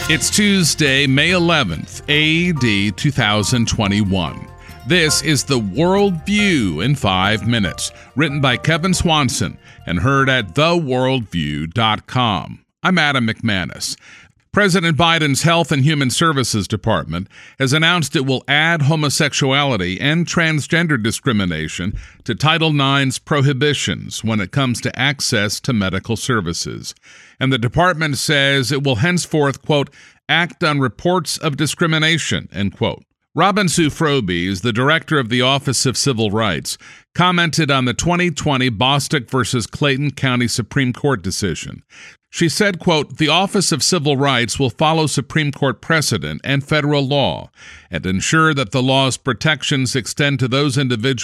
It's Tuesday, May 11th, AD 2021. This is the World View in 5 minutes, written by Kevin Swanson and heard at theworldview.com. I'm Adam McManus. President Biden's Health and Human Services Department has announced it will add homosexuality and transgender discrimination to Title IX's prohibitions when it comes to access to medical services. And the department says it will henceforth, quote, act on reports of discrimination, end quote. Robin Sue Froby is the director of the Office of Civil Rights, commented on the 2020 Bostock versus Clayton County Supreme Court decision. She said, quote, the Office of Civil Rights will follow Supreme Court precedent and federal law and ensure that the law's protections extend to those individuals